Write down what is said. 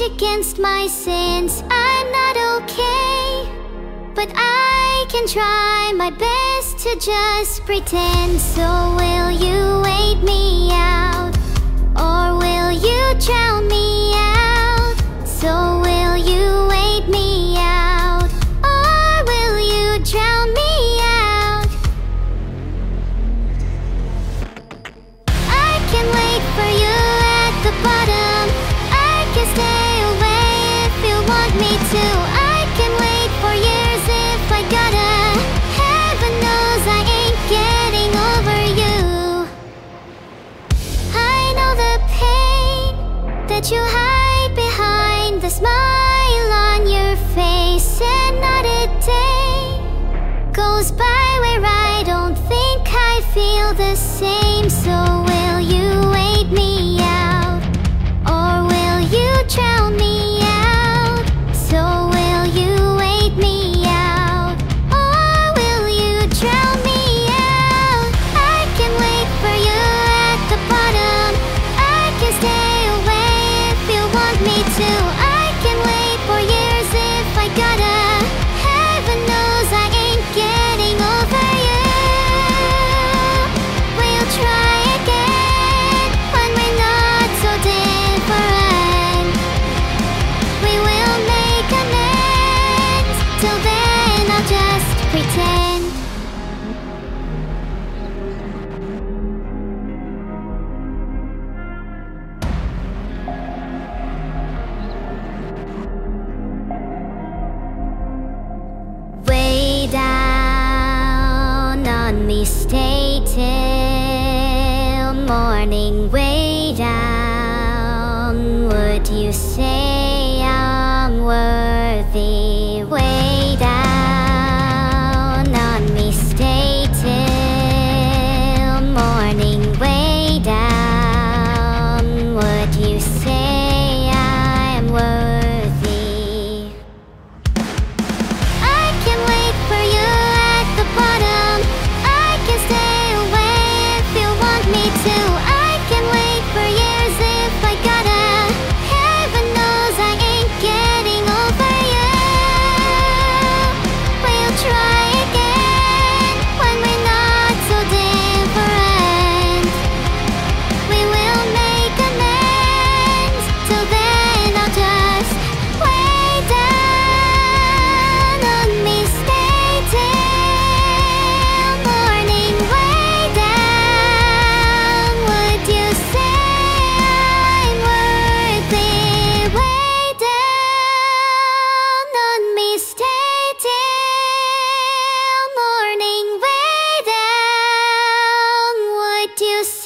against my sins. I'm not okay, but I can try my best to just pretend. So will you wait me out, or will you drown me out? So will you wait me out, or will you drown me out? I can wait for you at the bottom. I can stay away if you want me to. I can wait for years if I gotta. Heaven knows I ain't getting over you. I know the pain that you hide behind the smile on your face, and not a day goes by where I don't think I feel the same. So will you wait me out, or will you drown me out? So will you wait me out, or will you drown me out? I can wait for you at the bottom. I can stay away if you want me to. I can wait for years if I gotta. Heaven knows I ain't getting over you. We'll try again when we're not so different. We will make amends. Till then I'll just pretend. Way down on me, stay till morning. Way down, would you say I'm worthy? Way down on me, stay till morning. Way down, would you say I'm worthy? I can wait for you at the bottom. I can stay away if you want me to. I can wait for years if I gotta. Heaven knows I ain't getting over you. We'll try again when we're not so different. We will make amends. Till then I'll just wait down on me, stay till morning. Way down, would you say I'm worthy? Way down on me, stay till morning. Way down, would you say